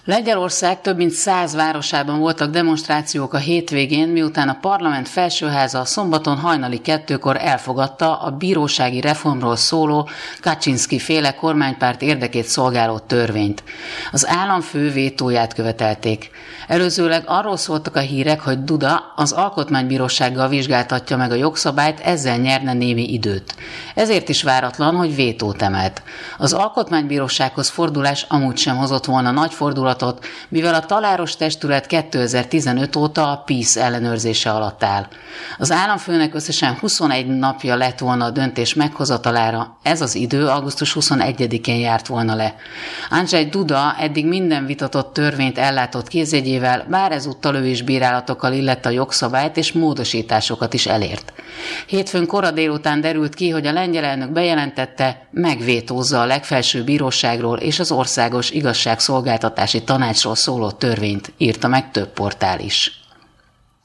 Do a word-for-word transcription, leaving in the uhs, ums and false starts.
Lengyelország több mint száz városában voltak demonstrációk a hétvégén, miután a parlament felsőháza szombaton hajnali kettőkor elfogadta a bírósági reformról szóló Kaczynszki-féle kormánypárt érdekét szolgáló törvényt. Az államfő vétóját követelték. Előzőleg arról szóltak a hírek, hogy Duda az alkotmánybírósággal vizsgáltatja meg a jogszabályt, ezzel nyerne némi időt. Ezért is váratlan, hogy vétót emelt. Az alkotmánybírósághoz fordulás amúgy sem hozott volna nagy fordulatot, mivel a taláros testület kétezer-tizenöt óta a PiS ellenőrzése alatt áll. Az államfőnek összesen huszonegy napja lett volna a döntés meghozatalára, ez az idő augusztus huszonegyedikén járt volna le. Andrzej Duda eddig minden vitatott törvényt ellátott kézjegyével, bár ezúttal ő is bírálatokkal illette a jogszabályt és módosításokat is elért. Hétfőn kora délután derült ki, hogy a lengyel elnök bejelentette, megvétózza a legfelsőbb bíróságról és az országos igazságszolgáltatási tanácsról szóló törvényt, írta meg több portál is.